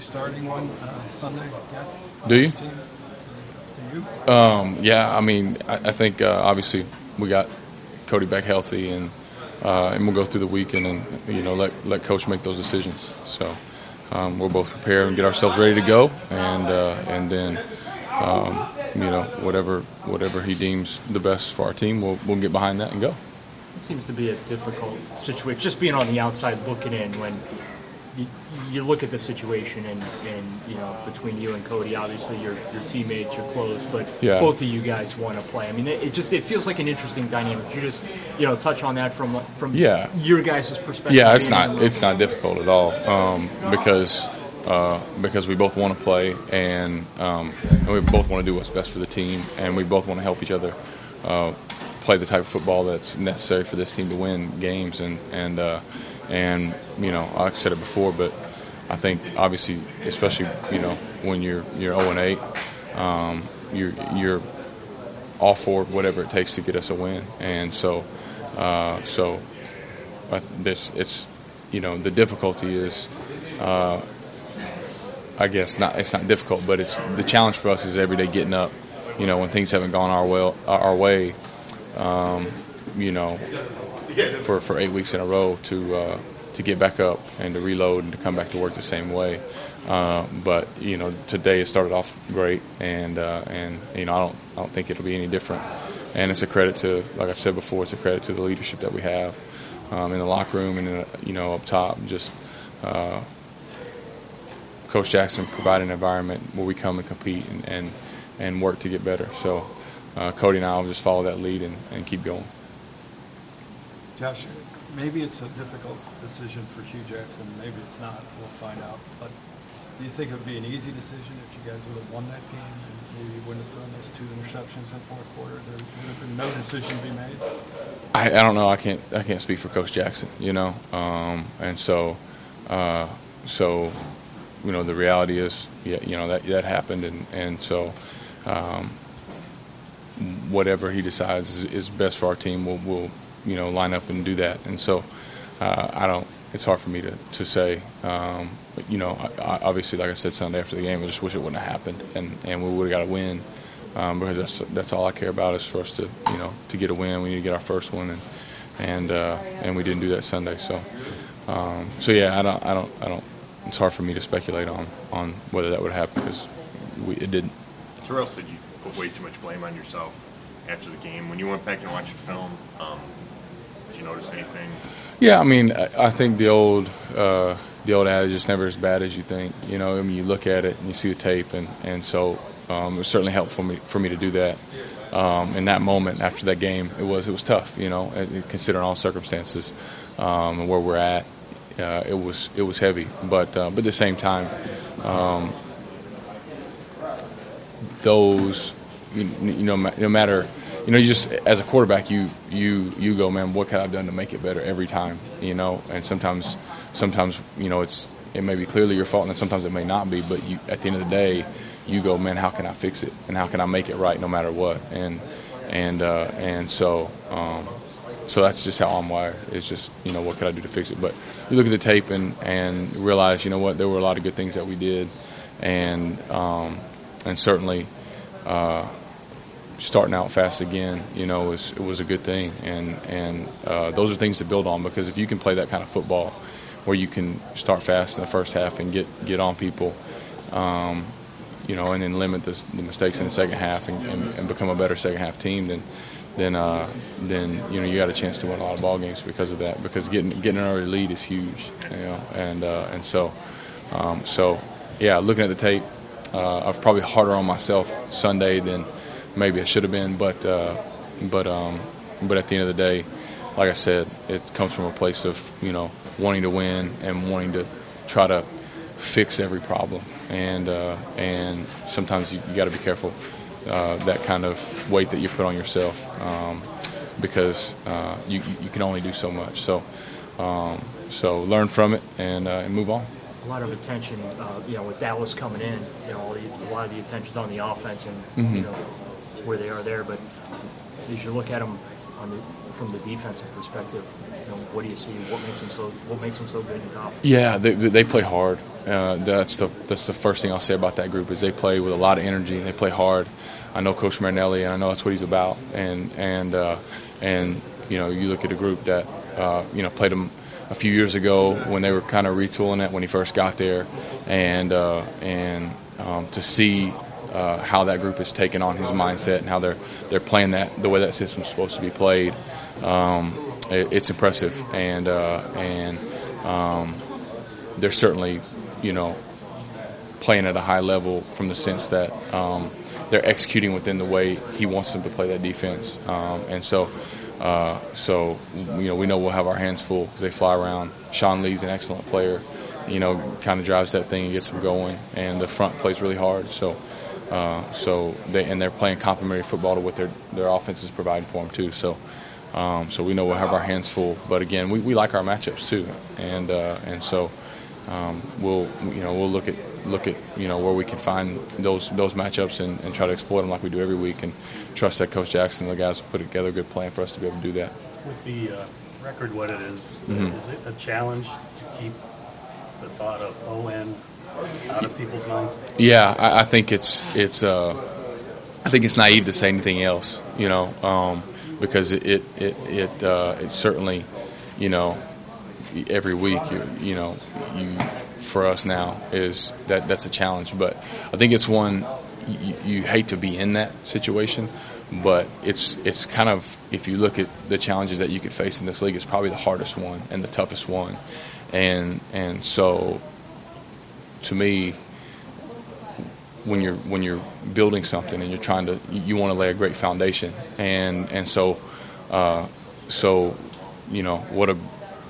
starting one Sunday? Yeah. Do you? Do you? Yeah, I mean, I think obviously we got Cody back healthy, and we'll go through the weekend and let Coach make those decisions. So we'll both prepare and get ourselves ready to go, and then whatever he deems the best for our team, we'll get behind that and go. It seems to be a difficult situation, just being on the outside looking in when you look at the situation and between you and Cody, obviously your teammates, you're close, but both of you guys want to play. I mean, it feels like an interesting dynamic. You just touch on that from your guys' perspective. Yeah, it's not difficult at all because we both want to play and we both want to do what's best for the team, and we both want to help each other play the type of football that's necessary for this team to win games. And I said it before, but I think obviously, especially when you're 0-8, you're all for whatever it takes to get us a win. And so it's the difficulty is. I guess it's not difficult, but it's the challenge for us is every day getting up. When things haven't gone our way, for 8 weeks in a row to get back up and to reload and to come back to work the same way. But today it started off great, and I don't think it'll be any different. And it's a credit to, like I've said before, it's a credit to the leadership that we have in the locker room and up top. Just Coach Jackson provided an environment where we come and compete and work to get better. So Cody and I will just follow that lead and keep going. Josh, maybe it's a difficult decision for Hugh Jackson. Maybe it's not. We'll find out. But do you think it would be an easy decision if you guys would have won that game and maybe you wouldn't have thrown those 2 interceptions in the fourth quarter? There would have been no decision to be made? I don't know. I can't speak for Coach Jackson, and so the reality is, that happened, and so whatever he decides is best for our team, we'll line up and do that. And so it's hard for me to say, but obviously, like I said Sunday after the game, I just wish it wouldn't have happened, and we would have got a win, because that's all I care about is for us to get a win. We need to get our first one, and we didn't do that Sunday. So yeah, I don't. It's hard for me to speculate on whether that would happen because it didn't. Terrell said you put way too much blame on yourself after the game. When you went back and watched the film, did you notice anything? Yeah, I mean, I think the old adage is never as bad as you think. I mean, you look at it and you see the tape, and so it was certainly helpful for me to do that. In that moment after that game, it was tough. Considering all circumstances and where we're at. It was heavy, but at the same time, those no matter you just as a quarterback you go, man, what could I have done to make it better every time, and sometimes it may be clearly your fault and sometimes it may not be, but at the end of the day you go, man, how can I fix it and how can I make it right no matter what, and so that's just how I'm wired. It's just, what could I do to fix it? But you look at the tape and realize, there were a lot of good things that we did, and certainly starting out fast again, it was a good thing, and those are things to build on, because if you can play that kind of football where you can start fast in the first half and get on people, and then limit the mistakes in the second half and become a better second half team, then you got a chance to win a lot of ball games because of that. Because getting an early lead is huge, and so yeah. Looking at the tape, I was probably harder on myself Sunday than maybe I should have been, but at the end of the day, like I said, it comes from a place of wanting to win and wanting to try to fix every problem, and sometimes you got to be careful. That kind of weight that you put on yourself, because you can only do so much. So learn from it and move on. A lot of attention, with Dallas coming in, a lot of the attention's on the offense and where they are there. But as you look at them from the defensive perspective, what do you see? What makes them so good and tough? Yeah, they play hard. That's the first thing I'll say about that group is they play with a lot of energy. They play hard. I know Coach Marinelli, and I know that's what he's about. And you look at a group that played them a few years ago when they were kind of retooling it when he first got there, and to see how that group has taken on his mindset and how they're playing that the way that system's supposed to be played. It's impressive, and they're certainly, playing at a high level from the sense that they're executing within the way he wants them to play that defense. We know we'll have our hands full because they fly around. Sean Lee's an excellent player, kind of drives that thing and gets them going, and the front plays really hard. They're playing complementary football to what their offense is providing for them too. So we know we'll have our hands full. But again, we like our matchups too, we'll look at where we can find those matchups and try to exploit them like we do every week, and trust that Coach Jackson and the guys will put together a good plan for us to be able to do that. With the record what it is it a challenge to keep the thought of ON out of people's minds? Yeah, I think it's naive to say anything else, because it certainly, every week you for us now is that's a challenge. But I think it's one you hate to be in that situation, but it's kind of, if you look at the challenges that you could face in this league, it's probably the hardest one and the toughest one, and so to me, when you're building something and you want to lay a great foundation, and so what a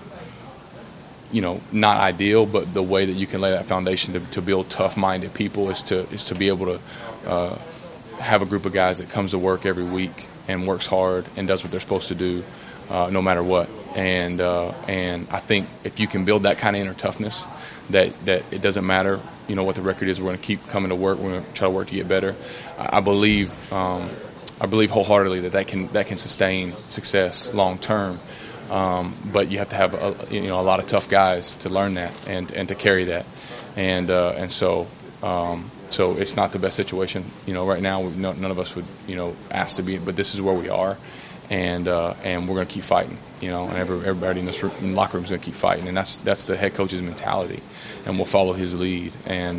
not ideal, but the way that you can lay that foundation to build tough-minded people is to be able to have a group of guys that comes to work every week and works hard and does what they're supposed to do, no matter what. And I think if you can build that kind of inner toughness, that it doesn't matter, what the record is. We're going to keep coming to work. We're going to try to work to get better. I believe wholeheartedly that can sustain success long term. But you have to have a lot of tough guys to learn that and to carry that, and so it's not the best situation. Right now none of us would ask to be, but this is where we are, and we're going to keep fighting. And everybody in the locker room is going to keep fighting, and that's the head coach's mentality, and we'll follow his lead. And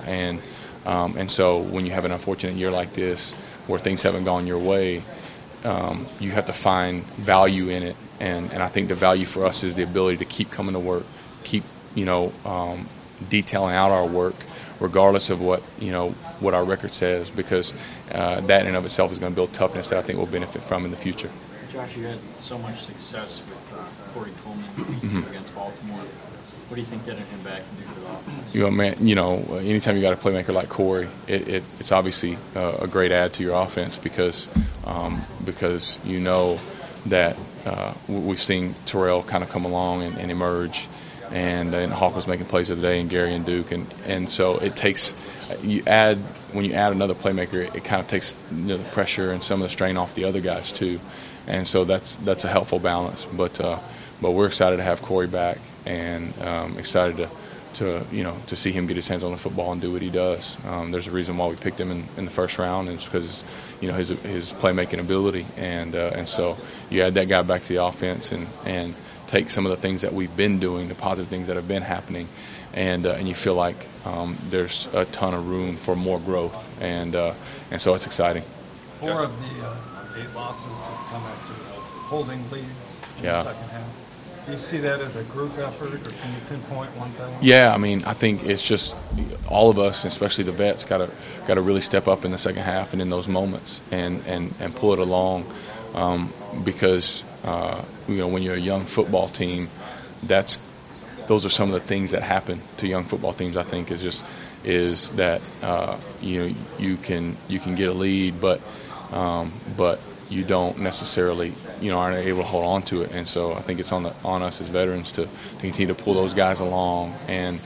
so when you have an unfortunate year like this where things haven't gone your way, you have to find value in it. And I think the value for us is the ability to keep coming to work, keep detailing out our work, regardless of what our record says, because that in and of itself is going to build toughness that I think we'll benefit from in the future. Josh, you had so much success with Corey Coleman against Baltimore. What do you think getting him back can do for the offense? Anytime you got a playmaker like Corey, it's obviously a great add to your offense because that we've seen Terrell kind of come along and emerge, and Hawk was making plays the other day, and Gary and Duke, and so it takes when you add another playmaker, it kind of takes the pressure and some of the strain off the other guys too, and so that's a helpful balance. But we're excited to have Corey back, and excited to see him get his hands on the football and do what he does. There's a reason why we picked him in the first round, and it's because his playmaking ability, and so you add that guy back to the offense and take some of the things that we've been doing, the positive things that have been happening, and you feel like there's a ton of room for more growth, and so it's exciting. 4 of the 8 losses have come after holding leads in the second half. Do you see that as a group effort, or can you pinpoint one thing? Yeah, I think it's just all of us, especially the vets, got to really step up in the second half and in those moments and pull it along, because when you're a young football team, those are some of the things that happen to young football teams. I think is that you can get a lead, but you don't necessarily aren't able to hold on to it, and so I think it's on us as veterans to continue to pull those guys along, and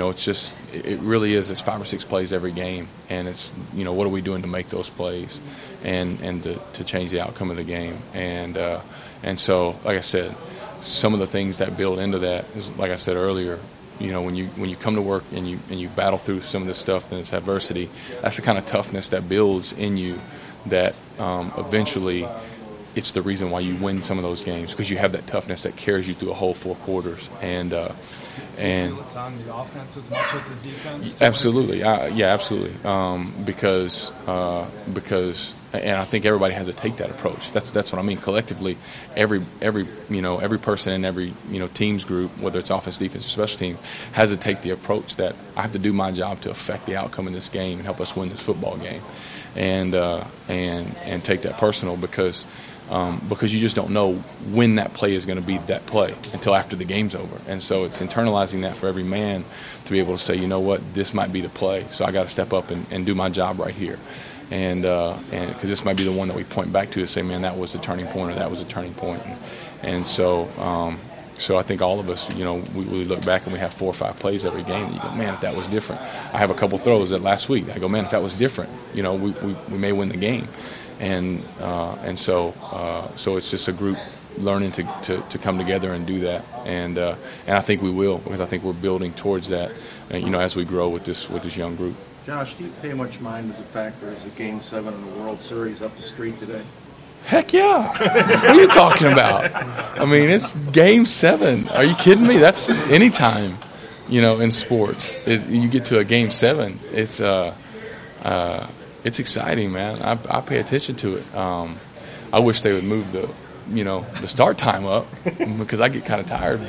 it really is. It's 5 or 6 plays every game, and it's what are we doing to make those plays, and to change the outcome of the game. And so, like I said, some of the things that build into that is, like I said earlier, you know, when you come to work and you battle through some of this stuff, and this adversity, that's the kind of toughness that builds in you that eventually it's the reason why you win some of those games, because you have that toughness that carries you through a whole 4 quarters. And It's on the offense as much as the defense? absolutely, yeah, absolutely. Because and I think everybody has to take that approach. That's what I mean. Collectively, every person in every teams group, whether it's offense, defense, or special team, has to take the approach that I have to do my job to affect the outcome in this game and help us win this football game, and take that personal, because you just don't know when that play is going to be that play until after the game's over. And so it's internalizing that for every man to be able to say, you know what, this might be the play, so I got to step up and do my job right here. And because this might be the one that we point back to say, man, that was the turning point, or that was a turning point. And so I think all of us, we look back and we have 4 or 5 plays every game, and you go, man, if that was different. I have a couple throws that last week. I go, man, if that was different, we may win the game. And so it's just a group learning to come together and do that, and I think we will, because I think we're building towards that, as we grow with this young group. Josh, do you pay much mind to the fact there's a Game 7 in the World Series up the street today? Heck yeah! What are you talking about? I mean, it's Game 7. Are you kidding me? That's any time, in sports. You get to a Game 7. It's exciting, man. I pay attention to it. I wish they would move the start time up, because I get kind of tired.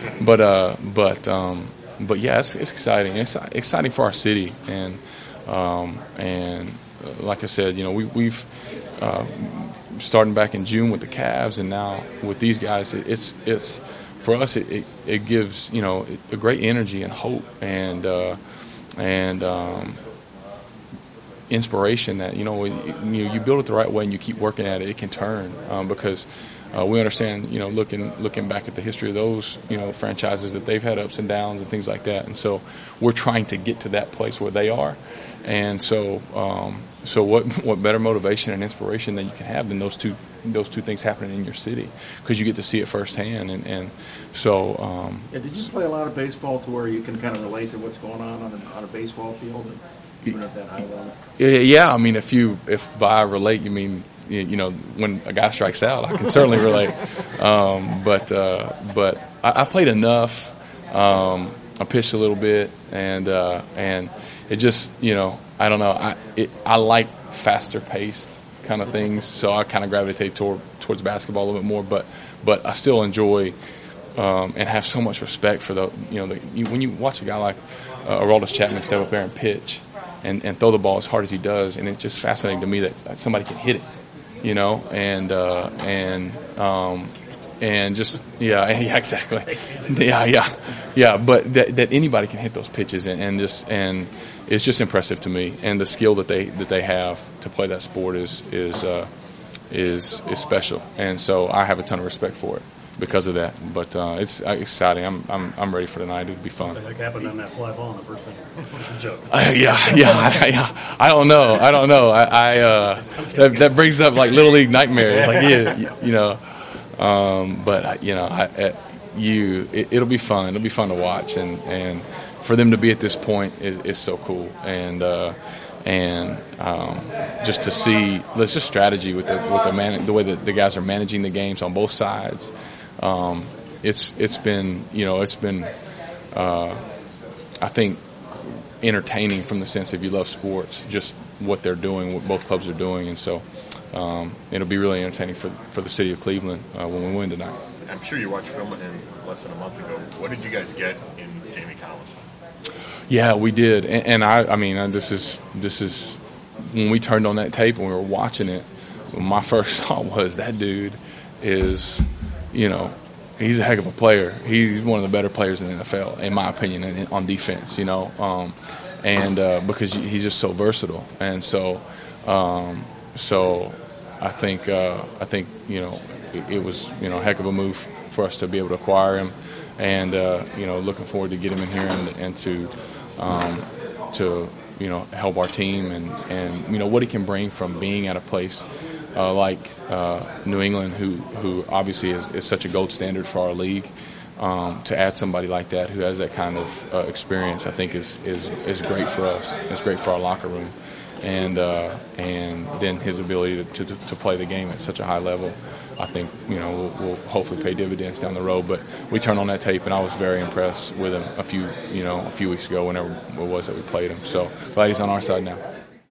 But yeah, it's exciting. It's exciting for our city, and like I said, we've starting back in June with the Cavs, and now with these guys, it's for us. It gives a great energy and hope and inspiration that you build it the right way and you keep working at it, it can turn, because we understand looking back at the history of those franchises, that they've had ups and downs and things like that, and so we're trying to get to that place where they are. And so what better motivation and inspiration that you can have than those two things happening in your city, because you get to see it firsthand. And so did you play a lot of baseball to where you can kind of relate to what's going on a baseball field, even at that high level? Yeah, I mean, if by relate you mean when a guy strikes out, I can certainly relate. But I played enough. I pitched a little bit, and it just I don't know. I like faster paced kind of things, so I kind of gravitate towards basketball a little bit more. But I still enjoy and have so much respect for when you watch a guy like Aroldis Chapman step up there and pitch and throw the ball as hard as he does, and it's just fascinating to me that somebody can hit it, and just yeah, exactly, yeah. But that anybody can hit those pitches, and it's just impressive to me, and the skill that they have to play that sport is special, and so I have a ton of respect for it because of that. But it's exciting. I'm ready for tonight. It'll be fun. What happened on that fly ball in the first inning? It's a joke. Yeah. I don't know. That brings up like little league nightmares. Like but it'll be fun. It'll be fun to watch, and for them to be at this point is so cool. And just to see, there's just strategy with the way that the guys are managing the games on both sides. It's been I think entertaining from the sense if you love sports, just what they're doing, what both clubs are doing, and so it'll be really entertaining for the city of Cleveland when we win tonight. I'm sure you watched film of him less than a month ago. What did you guys get in Jamie Collins? Yeah, we did, and I mean, this is when we turned on that tape and we were watching it. My first thought was, that dude is, he's a heck of a player. He's one of the better players in the NFL, in my opinion, on defense. And because he's just so versatile, and so I think it was a heck of a move for us to be able to acquire him, and looking forward to get him in here and to help our team and what he can bring from being at a place like New England, who obviously is such a gold standard for our league. To add somebody like that who has that kind of experience, I think is great for us. It's great for our locker room, and then his ability to play the game at such a high level, I think will hopefully pay dividends down the road. But we turned on that tape, and I was very impressed with him a few weeks ago, whenever it was that we played him. So glad he's on our side now.